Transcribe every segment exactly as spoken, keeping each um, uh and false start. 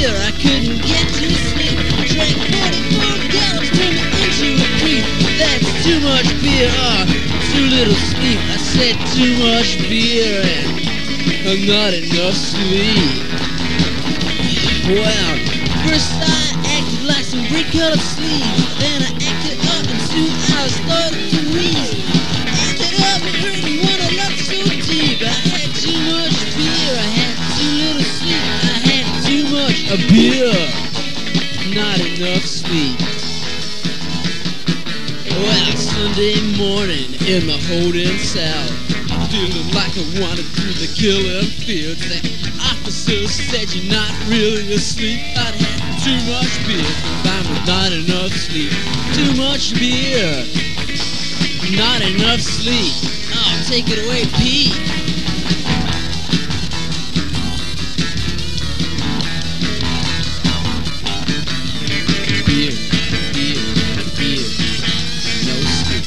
beer, I couldn't get to sleep. Drank forty-four gallons, turned me into a creep. That's too much beer, ah, too little sleep. I said too much beer and not enough sleep. Well, first I acted like some brick-colored sleeves. Then I acted up and soon I started to wheeze. Acted up and hurt me when I left so deep. I had too much beer, I had too little sleep. I had too much a beer, not enough sleep. Well, Sunday morning in the holding cell, feeling like I wanted to the killing fields. That officer said you're not really asleep. I'd had too much beer combined with not enough sleep. Too much beer, not enough sleep. Oh, take it away, Pete. Beer, beer, beer, no sleep.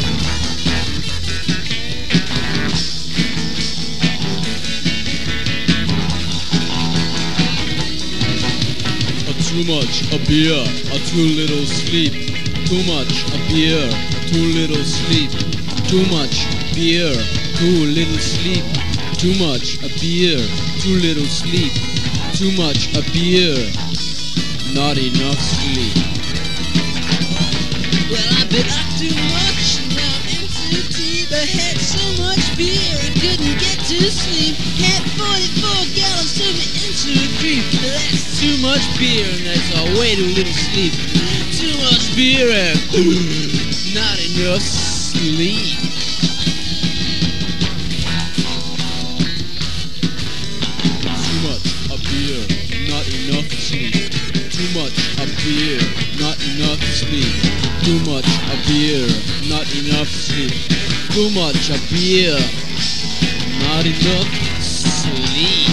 Too much a beer, a too little sleep. Too much a beer, too little sleep. Too much beer, too little sleep. Too much a beer, too little sleep. Too much a beer, not enough sleep. Well, I've been up too much, now I'm in too deep. I had so much beer, I couldn't get to sleep. Had forty-four gallons, turned me into a creep. That's too much beer and that's a way too little sleep. Too much beer and not enough sleep. Too much a beer, not enough sleep. Too much a beer, not enough sleep. Too much a beer, not enough sleep. Too much a beer, not enough sleep.